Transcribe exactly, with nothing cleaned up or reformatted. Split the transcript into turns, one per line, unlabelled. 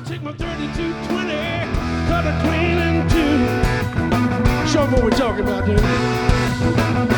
take my thirty-two twenty, cut a clean in two. Show 'em what we're talking about, dude.